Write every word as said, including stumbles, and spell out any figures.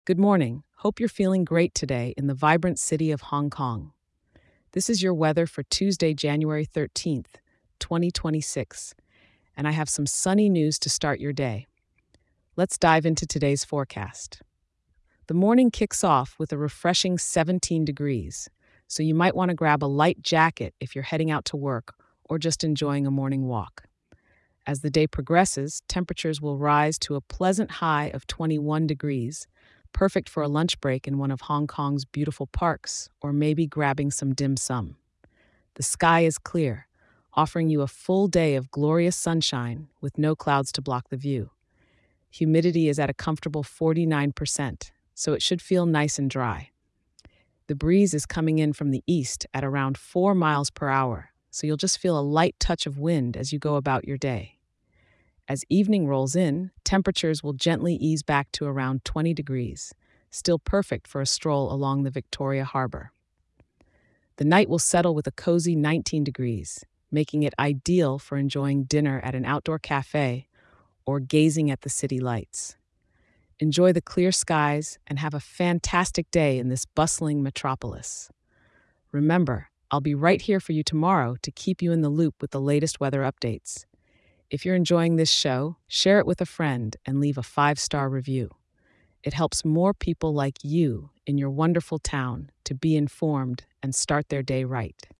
Good morning. Hope you're feeling great today in the vibrant city of Hong Kong. This is your weather for Tuesday, January thirteenth, twenty twenty-six, and I have some sunny news to start your day. Let's dive into today's forecast. The morning kicks off with a refreshing seventeen degrees, so you might want to grab a light jacket if you're heading out to work or just enjoying a morning walk. As the day progresses, temperatures will rise to a pleasant high of twenty-one degrees, perfect for a lunch break in one of Hong Kong's beautiful parks or maybe grabbing some dim sum. The sky is clear, offering you a full day of glorious sunshine with no clouds to block the view. Humidity is at a comfortable forty-nine percent, so it should feel nice and dry. The breeze is coming in from the east at around four miles per hour, so you'll just feel a light touch of wind as you go about your day. As evening rolls in, temperatures will gently ease back to around twenty degrees, still perfect for a stroll along the Victoria Harbor. The night will settle with a cozy nineteen degrees, making it ideal for enjoying dinner at an outdoor cafe or gazing at the city lights. Enjoy the clear skies and have a fantastic day in this bustling metropolis. Remember, I'll be right here for you tomorrow to keep you in the loop with the latest weather updates. If you're enjoying this show, share it with a friend and leave a five-star review. It helps more people like you in your wonderful town to be informed and start their day right.